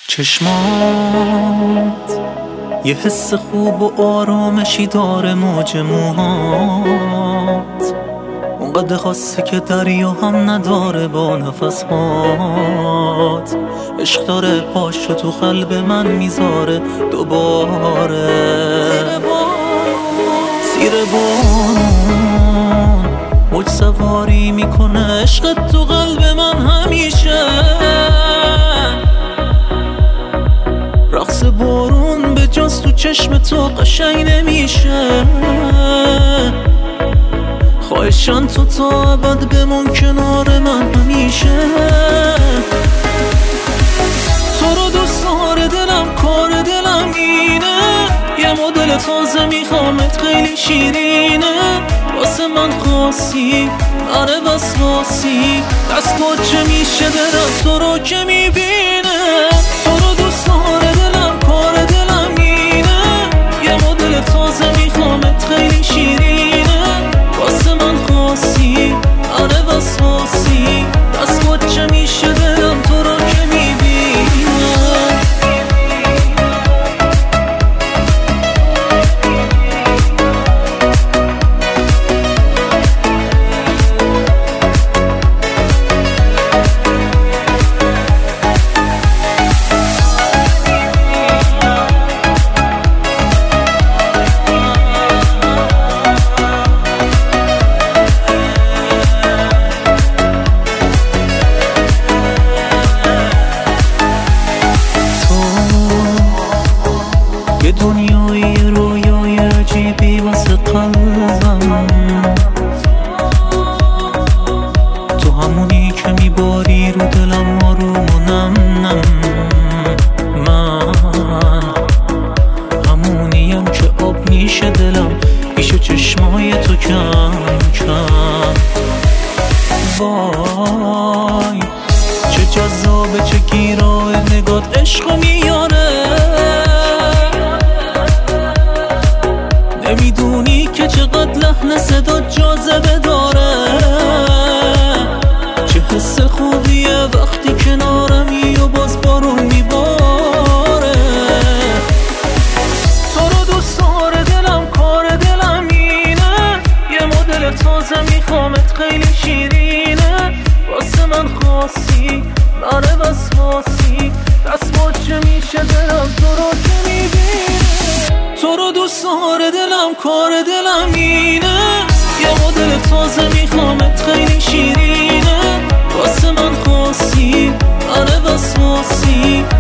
چشمات یه حس خوب و آرامشی داره، موج موهات اونقدر خاصه که دریا هم نداره با نفسهات. عشق داره پاشو تو قلب من میذاره دوباره. زیر بارون موج سواری میکنه عشقت تو قلب من همیشه. رقص بارون به جز تو چشم تو قشنگ نمیشه. خواهشان تو تا ابد بمون کنار من همیشه. تو رو دوست داره دلم، کار دلم اینه. یه مدل تازه میخوامت خیلی شیرینه. واسه من خاصی آره بس خاصی. دست چه میشه دلم تو رو که میبینه. تو رو دوست داره دلم، کار دلم اینه. یه مدل تازه میخوامت خیلی شیرینه. واسه من خاصی آره بس خاصی. دست چه میشه دلم تو رو که میبینه. یه دنیای رویای عجیبی واسه قلبم. تو همونی که میباری رو دلم آروم و نم نم. من همونیم که آب میشه دلم پیش چشمای تو کم کم. وای چه جذابه چه گیراه نگات عشقو میاره. نمیدونی که چقدر لحن صدا جاذبه داره. چه حس خوبیه وقتی کنارمی و باز بارون میباره. تو رو دوست داره دلم، کار دلم اینه. یه مدل تازه میخوامت خیلی شیرینه. واسه من خاصی آره بس خاصی. دست چه میشه دلم تو رو که میبینه. تو رو دوست داره دلم، کار دلم اینه. یه مدل تازه میخوامت خیلی شیرینه. واسه من خاصی آره بس خاصی.